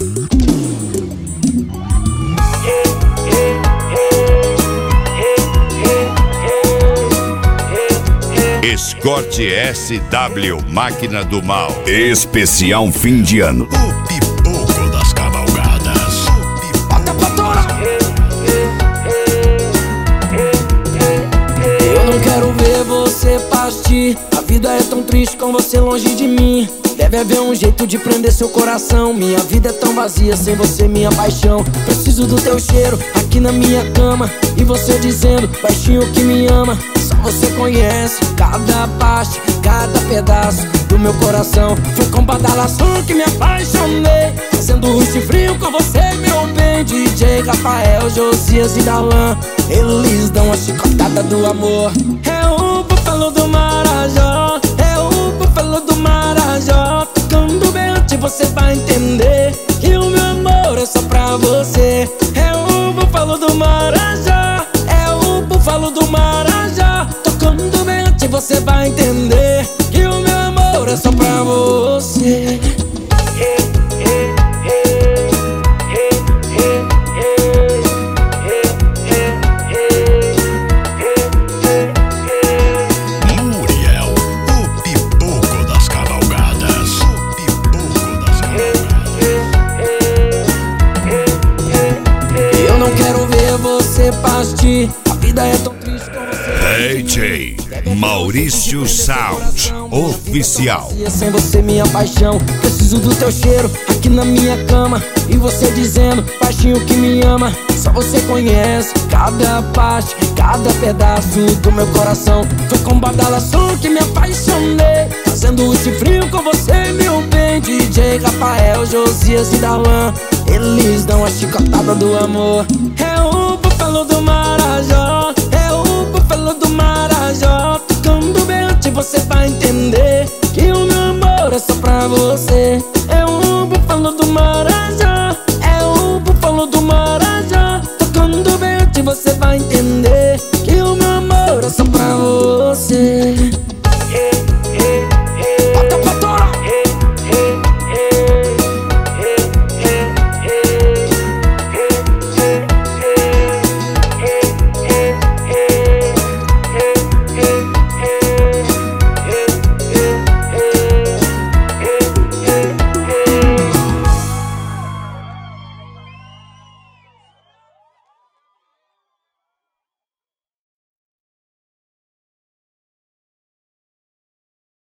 Escort SW Máquina do Mal. Especial fim de ano. O pipoco das cavalgadas. Bota pra torar. Eu não quero ver você partir. A vida é tão triste com você longe de mim. Deve haver um jeito de prender seu coração. Minha vida é tão vazia sem você, minha paixão. Preciso do teu cheiro aqui na minha cama. E você dizendo baixinho que me ama. Só você conhece cada parte, cada pedaço do meu coração. Foi com badalação que me apaixonei, fazendo um frio com você, meu bem. DJ Rafael, Josias e Darlan, eles dão a chicotada do amor. É o búfalo do Marajó, é o búfalo do Marajó. Tocando berrante você vai entender que o meu amor é só pra você. É o búfalo do Marajó, é o búfalo do Marajó. Tocando berrante você vai entender que o meu amor é só pra você. Muriel, o pipoco das cavalgadas. O pipoco das cavalgadas. Eu não quero ver você partir. A vida é tão triste com você. DJ Maurício Sound Oficial. Sem você, minha paixão. Preciso do teu cheiro aqui na minha cama. E você dizendo baixinho que me ama. Só você conhece cada parte, cada pedaço do meu coração. Foi com badalação que me apaixonei, fazendo esse frio com você, meu bem. DJ Rafael, Josias e Darlan, eles dão a chicotada do amor. É o búfalo do Marajó, é o búfalo do Marajó. Tocando berrante você vai entender que o meu amor é só pra você. É o búfalo do Marajó, é o búfalo do Marajó. Tocando berrante você vai entender que o meu amor é só pra você.